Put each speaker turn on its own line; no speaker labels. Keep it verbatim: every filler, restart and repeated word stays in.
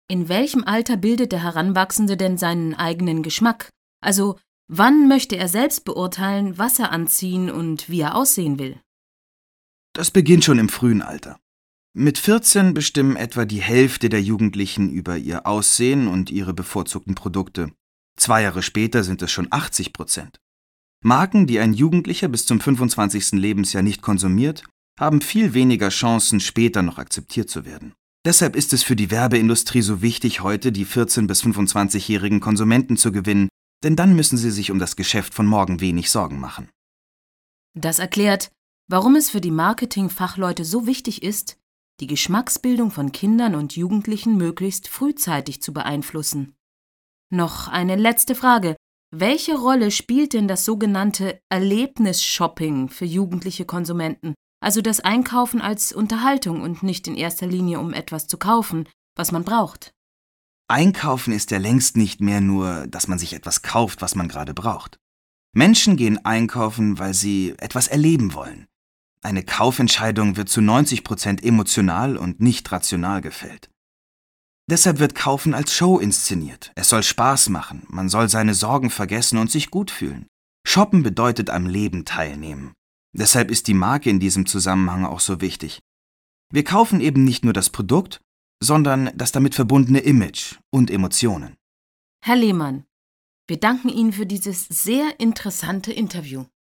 In welchem Alter bildet der Heranwachsende denn seinen eigenen Geschmack? Also, wann möchte er selbst beurteilen, was er anziehen und wie er aussehen will?
Das beginnt schon im frühen Alter. Mit vierzehn bestimmen etwa die Hälfte der Jugendlichen über ihr Aussehen und ihre bevorzugten Produkte. Zwei Jahre später sind es schon achtzig Prozent. Marken, die ein Jugendlicher bis zum fünfundzwanzigsten Lebensjahr nicht konsumiert, haben viel weniger Chancen, später noch akzeptiert zu werden. Deshalb ist es für die Werbeindustrie so wichtig, heute die vierzehn- bis fünfundzwanzigjährigen Konsumenten zu gewinnen, denn dann müssen sie sich um das Geschäft von morgen wenig Sorgen machen.
Das erklärt, warum es für die Marketingfachleute so wichtig ist, die Geschmacksbildung von Kindern und Jugendlichen möglichst frühzeitig zu beeinflussen. Noch eine letzte Frage. Welche Rolle spielt denn das sogenannte Erlebnis-Shopping für jugendliche Konsumenten? Also das Einkaufen als Unterhaltung und nicht in erster Linie, um etwas zu kaufen, was man braucht.
Einkaufen ist ja längst nicht mehr nur, dass man sich etwas kauft, was man gerade braucht. Menschen gehen einkaufen, weil sie etwas erleben wollen. Eine Kaufentscheidung wird zu neunzig Prozent emotional und nicht rational gefällt. Deshalb wird Kaufen als Show inszeniert. Es soll Spaß machen, man soll seine Sorgen vergessen und sich gut fühlen. Shoppen bedeutet am Leben teilnehmen. Deshalb ist die Marke in diesem Zusammenhang auch so wichtig. Wir kaufen eben nicht nur das Produkt, sondern das damit verbundene Image und Emotionen.
Herr Lehmann, wir danken Ihnen für dieses sehr interessante Interview.